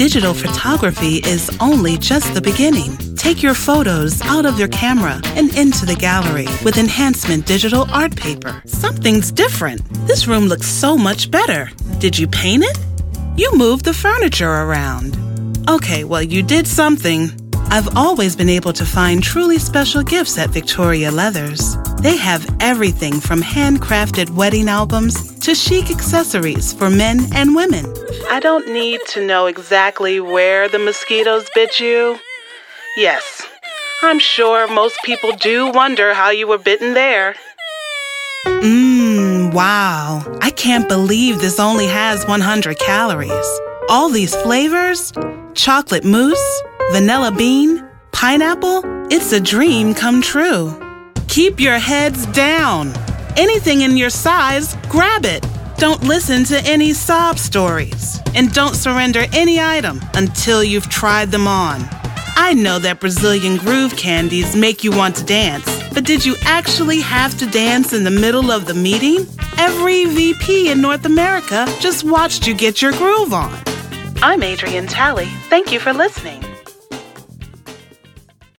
Digital photography is only just the beginning. Take your photos out of your camera and into the gallery with Enhancement Digital Art Paper. Something's different. This room looks so much better. Did you paint it? You moved the furniture around. Okay, well, you did something. I've always been able to find truly special gifts at Victoria Leathers. They have everything from handcrafted wedding albums to chic accessories for men and women. I don't need to know exactly where the mosquitoes bit you. Yes, I'm sure most people do wonder how you were bitten there. Wow. I can't believe this only has 100 calories. All these flavors? Chocolate mousse, vanilla bean, pineapple? It's a dream come true. Keep your heads down. Anything in your size, grab it. Don't listen to any sob stories. And don't surrender any item until you've tried them on. I know that Brazilian groove candies make you want to dance, but did you actually have to dance in the middle of the meeting? Every VP in North America just watched you get your groove on. I'm Adrienne Talley. Thank you for listening.